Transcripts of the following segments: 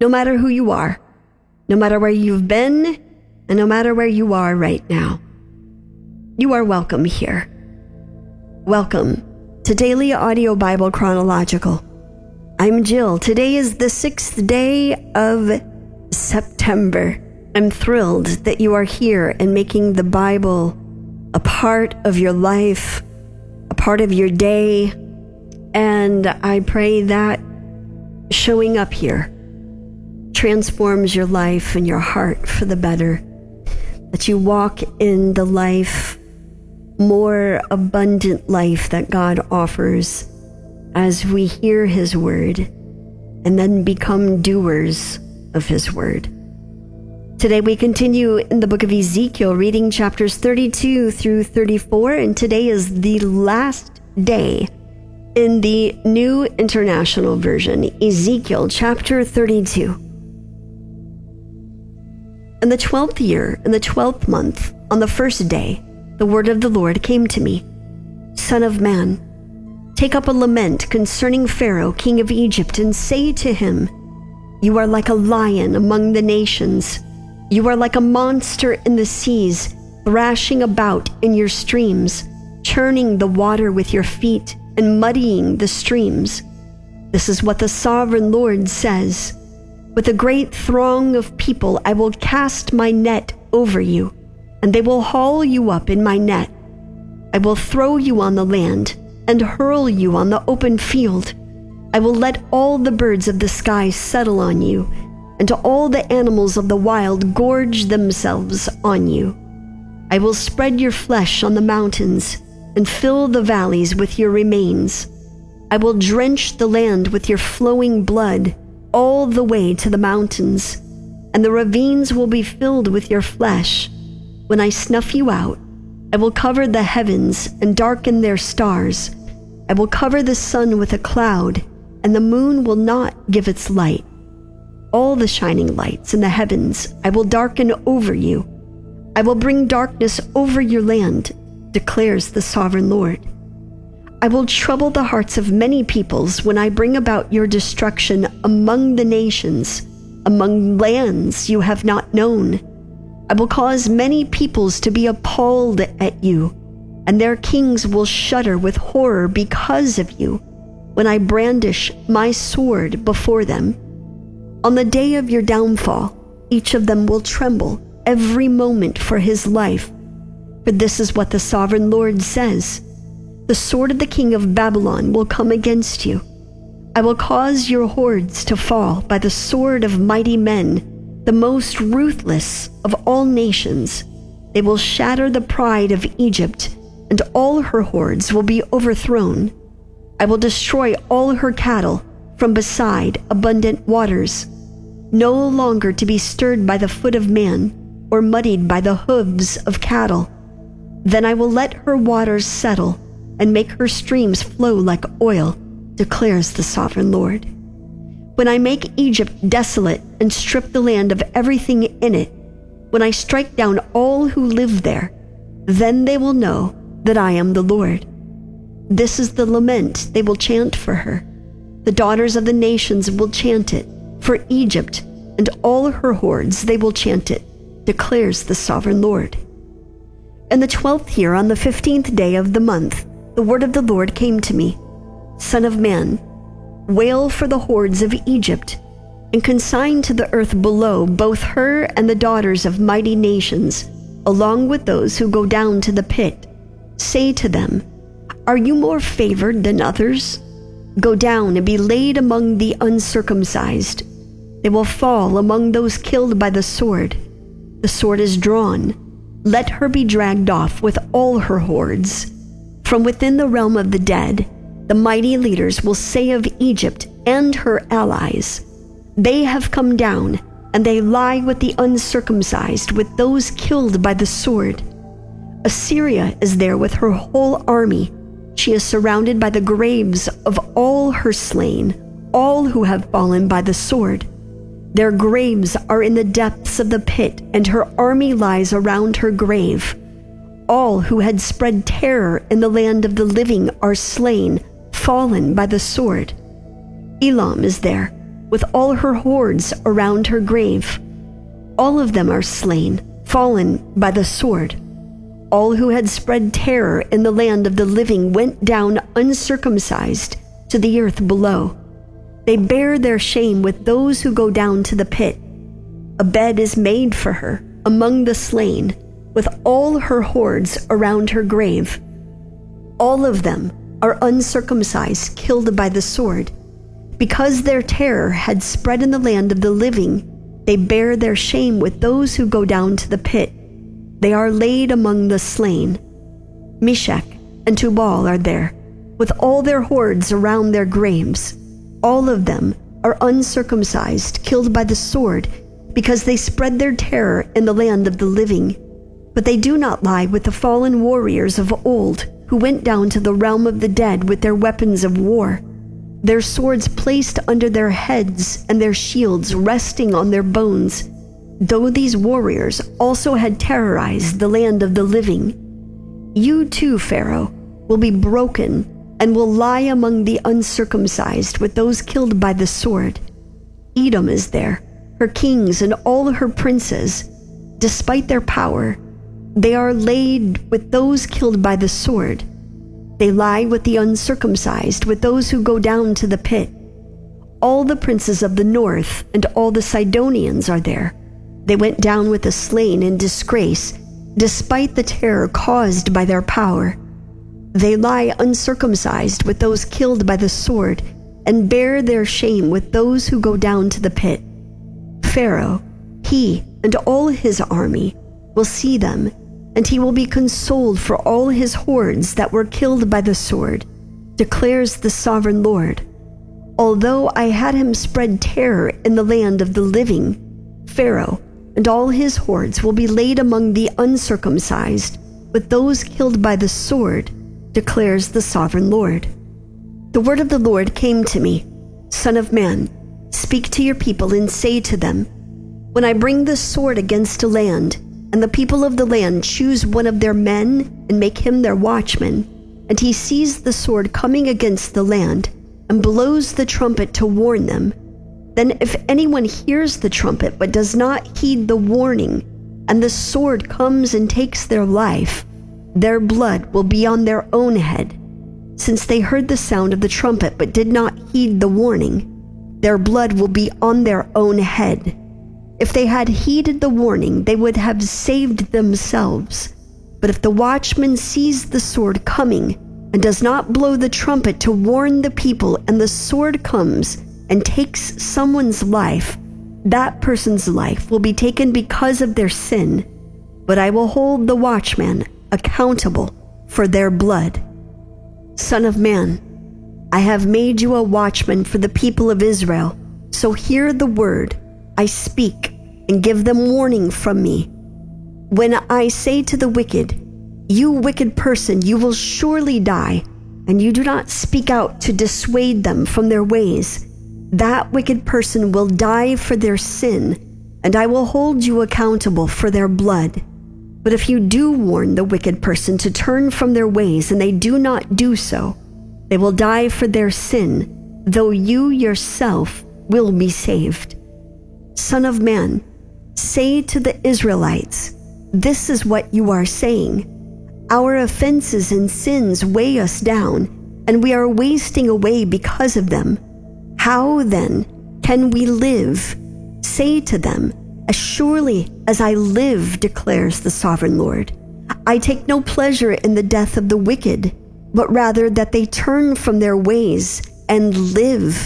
no matter who you are, no matter where you've been, and no matter where you are right now. You are welcome here. Welcome to Daily Audio Bible Chronological. I'm Jill. Today is the 6th day of September. I'm thrilled that you are here and making the Bible a part of your life, a part of your day, and I pray that showing up here transforms your life and your heart for the better, that you walk in the life, more abundant life that God offers as we hear His word and then become doers of His word. Today we continue in the book of Ezekiel, reading chapters 32 through 34, and today is the last day in the New International Version, Ezekiel chapter 32. In the 12th year, in the 12th month, on the first day, the word of the Lord came to me. Son of man, take up a lament concerning Pharaoh, king of Egypt, and say to him, you are like a lion among the nations. You are like a monster in the seas, thrashing about in your streams, churning the water with your feet and muddying the streams. This is what the sovereign Lord says. With a great throng of people, I will cast my net over you, and they will haul you up in my net. I will throw you on the land and hurl you on the open field. I will let all the birds of the sky settle on you, and all the animals of the wild gorge themselves on you. I will spread your flesh on the mountains and fill the valleys with your remains. I will drench the land with your flowing blood all the way to the mountains, and the ravines will be filled with your flesh. When I snuff you out, I will cover the heavens and darken their stars. I will cover the sun with a cloud, and the moon will not give its light. All the shining lights in the heavens I will darken over you. I will bring darkness over your land, declares the sovereign Lord. I will trouble the hearts of many peoples when I bring about your destruction among the nations, among lands you have not known. I will cause many peoples to be appalled at you, and their kings will shudder with horror because of you when I brandish my sword before them. On the day of your downfall, each of them will tremble every moment for his life. For this is what the sovereign Lord says. The sword of the king of Babylon will come against you. I will cause your hordes to fall by the sword of mighty men, the most ruthless of all nations. They will shatter the pride of Egypt, and all her hordes will be overthrown. I will destroy all her cattle from beside abundant waters, no longer to be stirred by the foot of man or muddied by the hooves of cattle. Then I will let her waters settle and make her streams flow like oil, declares the sovereign Lord. When I make Egypt desolate and strip the land of everything in it, when I strike down all who live there, then they will know that I am the Lord. This is the lament they will chant for her. The daughters of the nations will chant it. For Egypt and all her hordes they will chant it, declares the sovereign Lord. In the 12th year, on the 15th day of the month, the word of the Lord came to me. Son of man, wail for the hordes of Egypt, and consign to the earth below both her and the daughters of mighty nations, along with those who go down to the pit. Say to them, are you more favored than others? Go down and be laid among the uncircumcised. They will fall among those killed by the sword. The sword is drawn. Let her be dragged off with all her hordes. From within the realm of the dead, the mighty leaders will say of Egypt and her allies, they have come down, and they lie with the uncircumcised, with those killed by the sword. Assyria is there with her whole army. She is surrounded by the graves of all her slain, all who have fallen by the sword. Their graves are in the depths of the pit, and her army lies around her grave. All who had spread terror in the land of the living are slain, fallen by the sword. Elam is there, with all her hordes around her grave. All of them are slain, fallen by the sword. All who had spread terror in the land of the living went down uncircumcised to the earth below. They bear their shame with those who go down to the pit. A bed is made for her among the slain, with all her hordes around her grave. All of them are uncircumcised, killed by the sword. Because their terror had spread in the land of the living, they bear their shame with those who go down to the pit. They are laid among the slain. Meshach and Tubal are there, with all their hordes around their graves. All of them are uncircumcised, killed by the sword, because they spread their terror in the land of the living. But they do not lie with the fallen warriors of old, who went down to the realm of the dead with their weapons of war, their swords placed under their heads and their shields resting on their bones, though these warriors also had terrorized the land of the living. You too, Pharaoh, will be broken and will lie among the uncircumcised with those killed by the sword. Edom is there, her kings and all her princes. Despite their power, they are laid with those killed by the sword. They lie with the uncircumcised, with those who go down to the pit. All the princes of the north and all the Sidonians are there. They went down with the slain in disgrace, despite the terror caused by their power. They lie uncircumcised with those killed by the sword, and bear their shame with those who go down to the pit. Pharaoh, he and all his army, will see them, and he will be consoled for all his hordes that were killed by the sword, declares the sovereign Lord. Although I had him spread terror in the land of the living, Pharaoh and all his hordes will be laid among the uncircumcised, with those killed by the sword, declares the sovereign Lord. The word of the Lord came to me, Son of man, speak to your people and say to them, when I bring the sword against a land, and the people of the land choose one of their men and make him their watchman, and he sees the sword coming against the land, and blows the trumpet to warn them, then if anyone hears the trumpet but does not heed the warning, and the sword comes and takes their life, their blood will be on their own head. Since they heard the sound of the trumpet but did not heed the warning, their blood will be on their own head. If they had heeded the warning, they would have saved themselves. But if the watchman sees the sword coming and does not blow the trumpet to warn the people, and the sword comes and takes someone's life, that person's life will be taken because of their sin. But I will hold the watchman accountable for their blood. Son of man, I have made you a watchman for the people of Israel, so hear the word I speak and give them warning from me. When I say to the wicked, you wicked person, you will surely die, and you do not speak out to dissuade them from their ways, that wicked person will die for their sin, and I will hold you accountable for their blood. But if you do warn the wicked person to turn from their ways, and they do not do so, they will die for their sin, though you yourself will be saved. Son of man, say to the Israelites, this is what you are saying. Our offenses and sins weigh us down, and we are wasting away because of them. How then can we live? Say to them, as surely as I live, declares the sovereign Lord, I take no pleasure in the death of the wicked, but rather that they turn from their ways and live.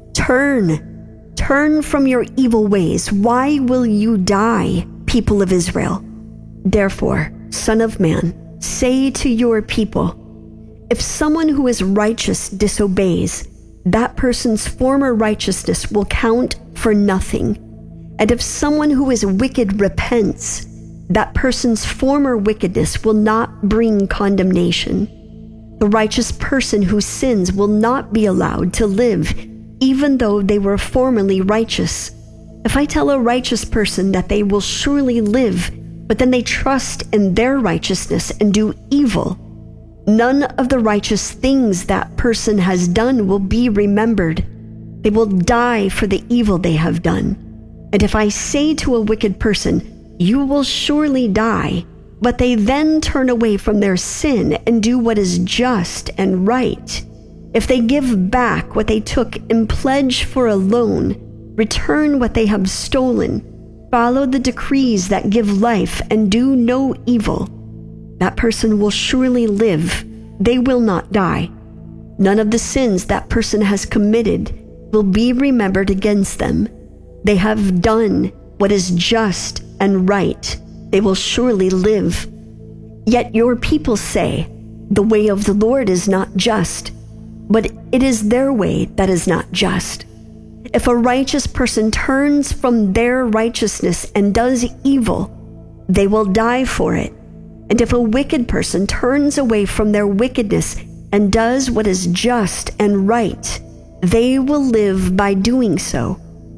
Turn from your evil ways. Why will you die, people of Israel? Therefore, Son of man, say to your people, if someone who is righteous disobeys, that person's former righteousness will count for nothing. And if someone who is wicked repents, that person's former wickedness will not bring condemnation. The righteous person who sins will not be allowed to live, even though they were formerly righteous. If I tell a righteous person that they will surely live, but then they trust in their righteousness and do evil, none of the righteous things that person has done will be remembered. They will die for the evil they have done. And if I say to a wicked person, 'You will surely die,' but they then turn away from their sin and do what is just and right, if they give back what they took in pledge for a loan, return what they have stolen, follow the decrees that give life and do no evil, that person will surely live. They will not die. None of the sins that person has committed will be remembered against them. They have done what is just and right. They will surely live. Yet your people say, 'The way of the Lord is not just,' but it is their way that is not just. If a righteous person turns from their righteousness and does evil, they will die for it. And if a wicked person turns away from their wickedness and does what is just and right, they will live by doing so.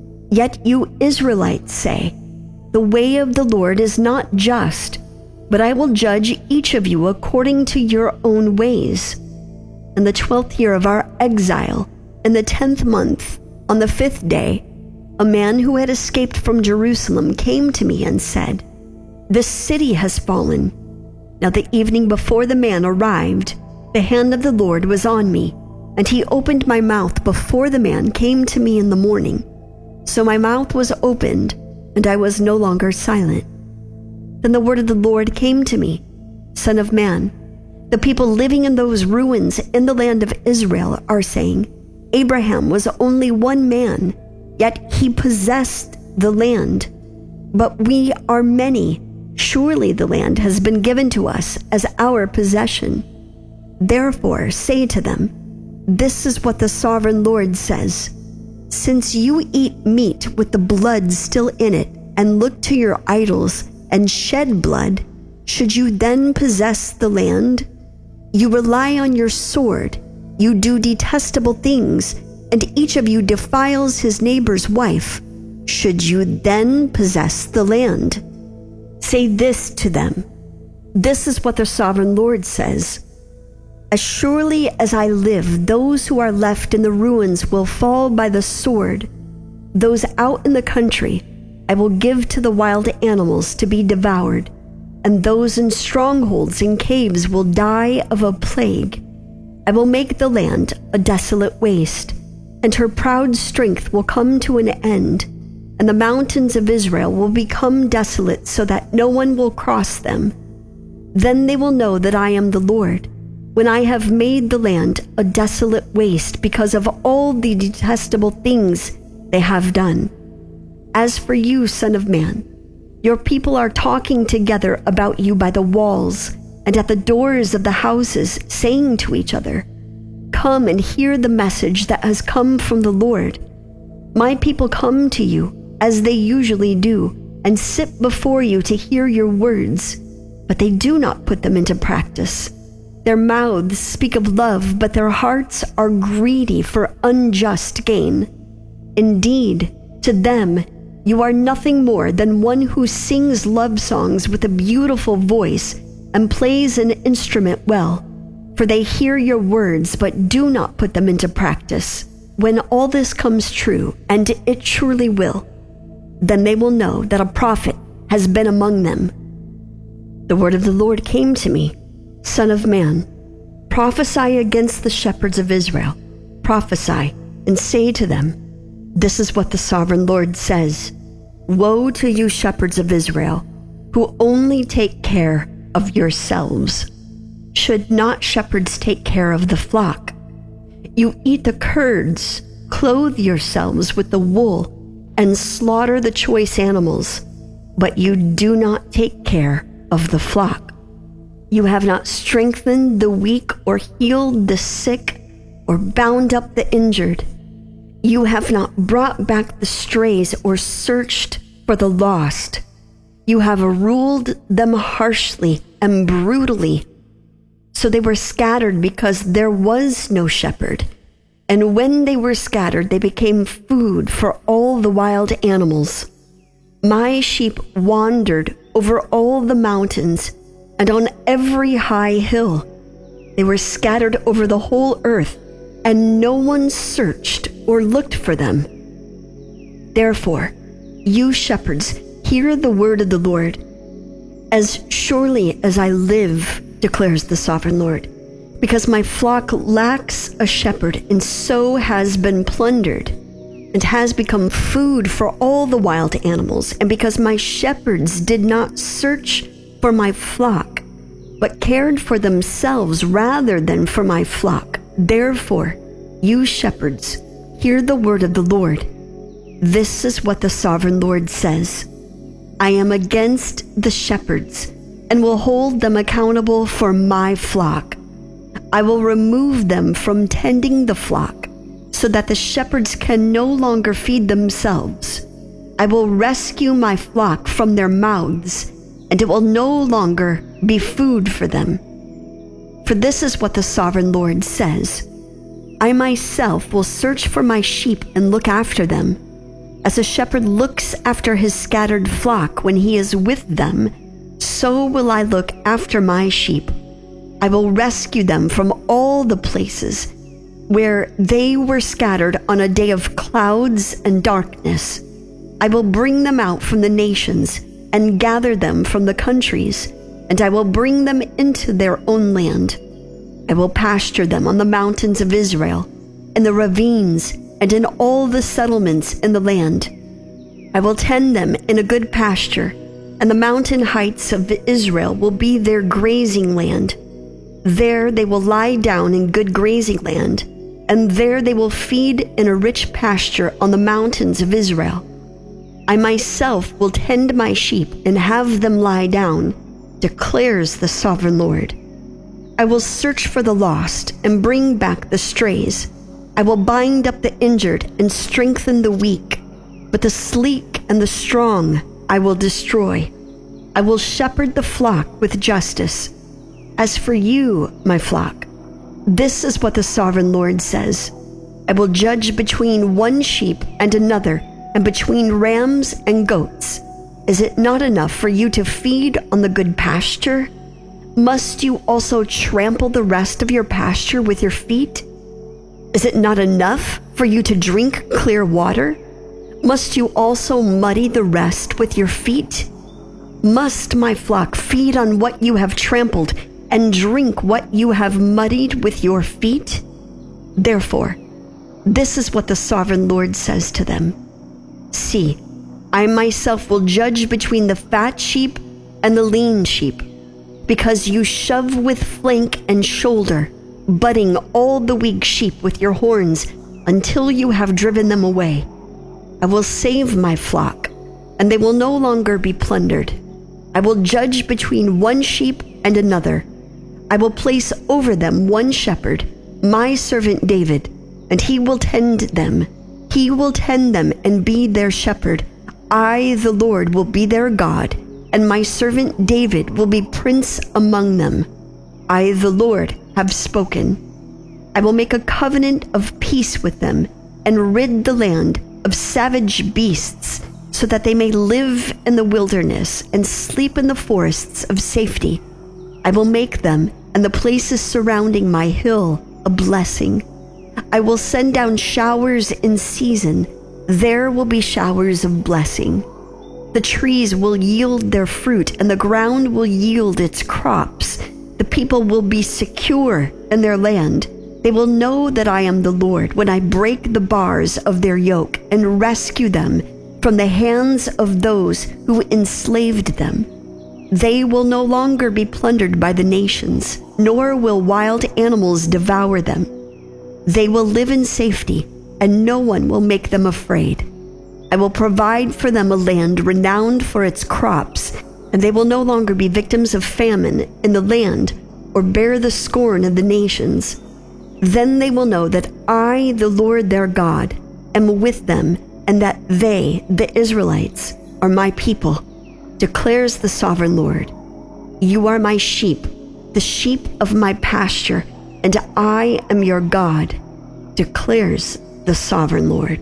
Yet you Israelites say, 'The way of the Lord is not just,' but I will judge each of you according to your own ways. In the 12th year of our exile, in the 10th month, on the 5th day, a man who had escaped from Jerusalem came to me and said, 'This city has fallen.' Now the evening before the man arrived, the hand of the Lord was on me, and he opened my mouth before the man came to me in the morning. So my mouth was opened, and I was no longer silent. Then the word of the Lord came to me, 'Son of man, the people living in those ruins in the land of Israel are saying, Abraham was only one man, yet he possessed the land. But we are many. Surely the land has been given to us as our possession. Therefore say to them, This is what the sovereign Lord says. Since you eat meat with the blood still in it and look to your idols and shed blood, should you then possess the land? You rely on your sword. You do detestable things, and each of you defiles his neighbor's wife. Should you then possess the land? Say this to them. This is what the sovereign Lord says. As surely as I live, those who are left in the ruins will fall by the sword. Those out in the country I will give to the wild animals to be devoured, and those in strongholds and caves will die of a plague. I will make the land a desolate waste, and her proud strength will come to an end, and the mountains of Israel will become desolate so that no one will cross them. Then they will know that I am the Lord, when I have made the land a desolate waste because of all the detestable things they have done. As for you, Son of Man, your people are talking together about you by the walls and at the doors of the houses, saying to each other, Come and hear the message that has come from the Lord. My people come to you, as they usually do, and sit before you to hear your words, but they do not put them into practice. Their mouths speak of love, but their hearts are greedy for unjust gain. Indeed, to them, you are nothing more than one who sings love songs with a beautiful voice and plays an instrument well, for they hear your words but do not put them into practice. When all this comes true, and it surely will, then they will know that a prophet has been among them. The word of the Lord came to me, Son of man, prophesy against the shepherds of Israel. Prophesy and say to them, This is what the sovereign Lord says. Woe to you, shepherds of Israel, who only take care of yourselves. Should not shepherds take care of the flock? You eat the curds, clothe yourselves with the wool, and slaughter the choice animals, but you do not take care of the flock. You have not strengthened the weak or healed the sick or bound up the injured. You have not brought back the strays or searched for the lost. You have ruled them harshly and brutally. So they were scattered because there was no shepherd. And when they were scattered, they became food for all the wild animals. My sheep wandered over all the mountains and on every high hill. They were scattered over the whole earth, and no one searched or looked for them. Therefore, you shepherds, hear the word of the Lord. As surely as I live, declares the sovereign Lord, because my flock lacks a shepherd and so has been plundered and has become food for all the wild animals, and because my shepherds did not search for my flock, but cared for themselves rather than for my flock. Therefore, you shepherds, hear the word of the Lord. This is what the sovereign Lord says. I am against the shepherds and will hold them accountable for my flock. I will remove them from tending the flock so that the shepherds can no longer feed themselves. I will rescue my flock from their mouths, and it will no longer be food for them. For this is what the sovereign Lord says. I myself will search for my sheep and look after them, as a shepherd looks after his scattered flock when he is with them, so will I look after my sheep. I will rescue them from all the places where they were scattered on a day of clouds and darkness. I will bring them out from the nations and gather them from the countries, and I will bring them into their own land. I will pasture them on the mountains of Israel, in the ravines, and in all the settlements in the land. I will tend them in a good pasture, and the mountain heights of Israel will be their grazing land. There they will lie down in good grazing land, and there they will feed in a rich pasture on the mountains of Israel. I myself will tend my sheep and have them lie down, declares the sovereign Lord. I will search for the lost and bring back the strays. I will bind up the injured and strengthen the weak, but the sleek and the strong I will destroy. I will shepherd the flock with justice. As for you, my flock, this is what the sovereign Lord says. I will judge between one sheep and another, and between rams and goats. Is it not enough for you to feed on the good pasture? Must you also trample the rest of your pasture with your feet? Is it not enough for you to drink clear water? Must you also muddy the rest with your feet? Must my flock feed on what you have trampled and drink what you have muddied with your feet? Therefore, this is what the sovereign Lord says to them. See, I myself will judge between the fat sheep and the lean sheep, because you shove with flank and shoulder, butting all the weak sheep with your horns until you have driven them away. I will save my flock, and they will no longer be plundered. I will judge between one sheep and another. I will place over them one shepherd, my servant David, and he will tend them. He will tend them and be their shepherd. I, the Lord, will be their God, and my servant David will be prince among them. I, the Lord, have spoken. I will make a covenant of peace with them and rid the land of savage beasts, so that they may live in the wilderness and sleep in the forests of safety. I will make them and the places surrounding my hill a blessing. I will send down showers in season. There will be showers of blessing. The trees will yield their fruit, and the ground will yield its crops. The people will be secure in their land. They will know that I am the Lord when I break the bars of their yoke and rescue them from the hands of those who enslaved them. They will no longer be plundered by the nations, nor will wild animals devour them. They will live in safety, and no one will make them afraid. I will provide for them a land renowned for its crops, and they will no longer be victims of famine in the land or bear the scorn of the nations. Then they will know that I, the Lord their God, am with them, and that they, the Israelites, are my people, declares the sovereign Lord. You are my sheep, the sheep of my pasture, and I am your God, declares the sovereign Lord.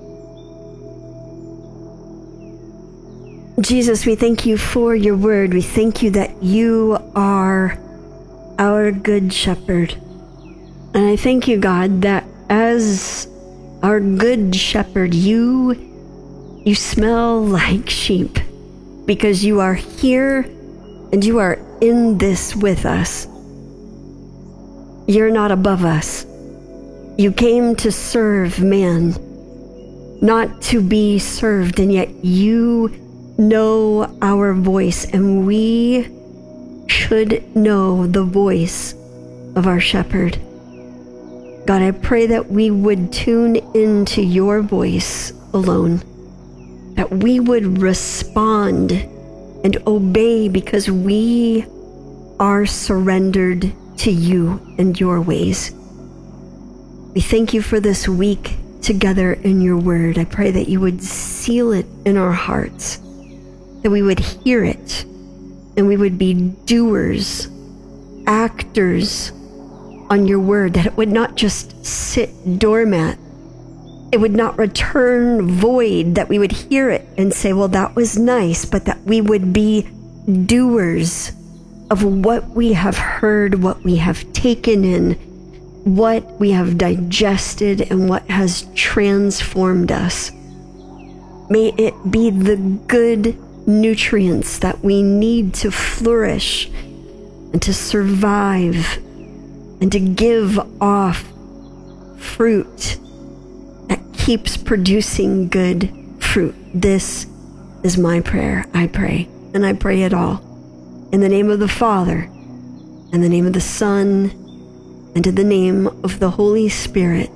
Jesus, we thank you for your word. We thank you that you are our good shepherd. And I thank you, God, that as our good shepherd, you smell like sheep because you are here and you are in this with us. You're not above us. You came to serve man, not to be served, and yet you know our voice, and we should know the voice of our shepherd. God, I pray that we would tune into your voice alone, that we would respond and obey because we are surrendered to you and your ways. We thank you for this week together in your word. I pray that you would seal it in our hearts, that we would hear it, and we would be doers, actors on your word, that it would not just sit dormant. It would not return void, that we would hear it and say, well, that was nice, but that we would be doers of what we have heard, what we have taken in, what we have digested, and what has transformed us. May it be the good nutrients that we need to flourish and to survive and to give off fruit that keeps producing good fruit. This is my prayer. I pray, and I pray it all in the name of the Father, in the name of the Son, and in the name of the Holy Spirit.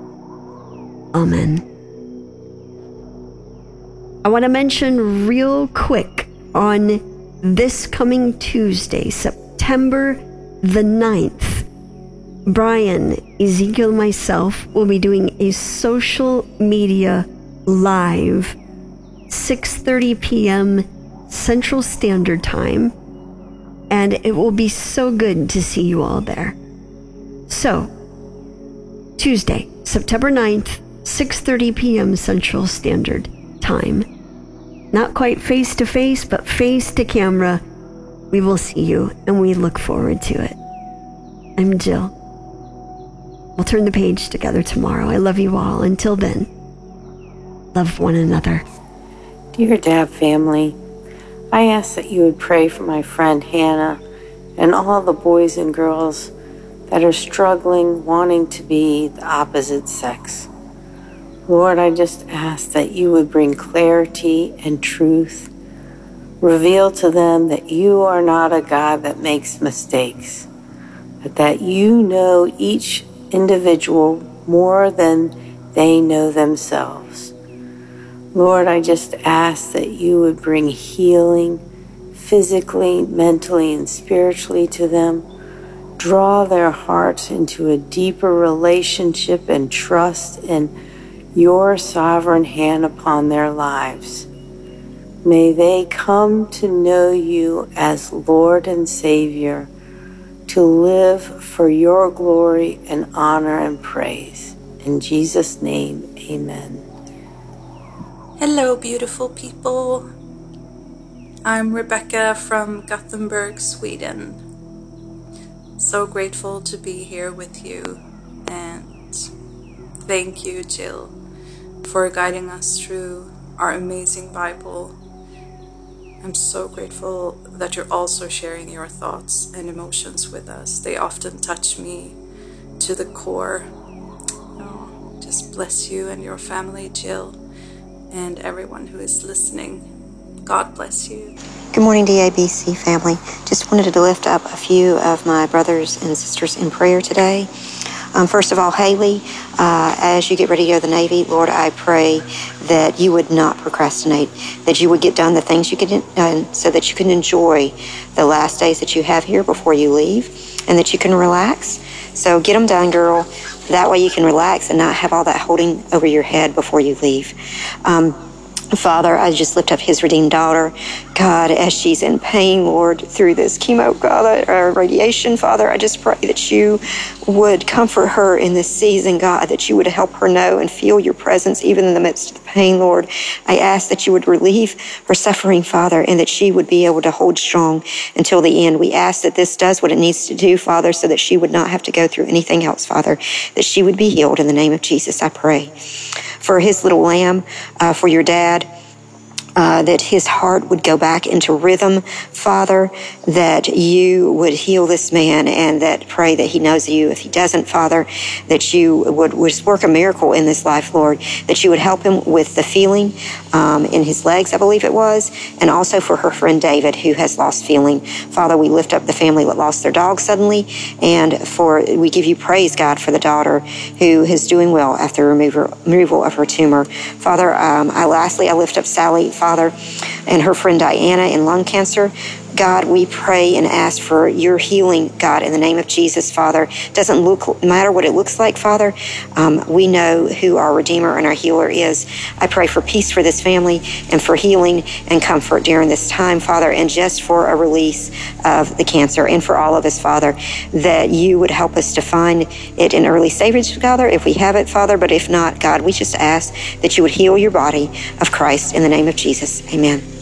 Amen. I want to mention real quick, on this coming Tuesday, September the 9th, Brian, Ezekiel, and myself will be doing a social media live, 6:30 p.m. Central Standard Time, and it will be so good to see you all there. So, Tuesday, September 9th, 6:30 p.m. Central Standard Time. Not quite face to face, but face to camera. We will see you, and we look forward to it. I'm Jill. We'll turn the page together tomorrow. I love you all. Until then, love one another. Dear Dab family, I ask that you would pray for my friend Hannah and all the boys and girls that are struggling, wanting to be the opposite sex. Lord, I just ask that you would bring clarity and truth. Reveal to them that you are not a God that makes mistakes, but that you know each individual more than they know themselves. Lord, I just ask that you would bring healing physically, mentally, and spiritually to them. Draw their hearts into a deeper relationship and trust in your sovereign hand upon their lives. May they come to know you as Lord and Savior, to live for your glory and honor and praise. In Jesus' name, amen. Hello, beautiful people. I'm Rebecca from Gothenburg, Sweden. So grateful to be here with you, and thank you, Jill, for guiding us through our amazing Bible. I'm so grateful that you're also sharing your thoughts and emotions with us. They often touch me to the core. Oh, just bless you and your family, Jill, and everyone who is listening. God bless you. Good morning, DABC family. Just wanted to lift up a few of my brothers and sisters in prayer today. First of all, Haley, as you get ready to go to the Navy, Lord, I pray that you would not procrastinate, that you would get done the things you can done so that you can enjoy the last days that you have here before you leave, and that you can relax. So get them done, girl. That way you can relax and not have all that holding over your head before you leave. Father, I just lift up his redeemed daughter, God, as she's in pain, Lord, through this chemo, God, or radiation, Father. I just pray that you would comfort her in this season, God, that you would help her know and feel your presence even in the midst of the pain, Lord. I ask that you would relieve her suffering, Father, and that she would be able to hold strong until the end. We ask that this does what it needs to do, Father, so that she would not have to go through anything else, Father, that she would be healed. In the name of Jesus, I pray. For his little lamb, for your dad, that his heart would go back into rhythm, Father, that you would heal this man, and that pray that he knows you. If he doesn't, Father, that you would work a miracle in this life, Lord, that you would help him with the feeling in his legs, I believe it was, and also for her friend David, who has lost feeling. Father, we lift up the family that lost their dog suddenly, and we give you praise, God, for the daughter who is doing well after removal of her tumor. Father, I lift up Sally, Father, and her friend Diana in lung cancer. God, we pray and ask for your healing, God, in the name of Jesus, Father. Doesn't matter what it looks like, Father. We know who our Redeemer and our Healer is. I pray for peace for this family and for healing and comfort during this time, Father, and just for a release of the cancer, and for all of us, Father, that you would help us to find it in early stages, Father, if we have it, Father. But if not, God, we just ask that you would heal your body of Christ in the name of Jesus. Amen.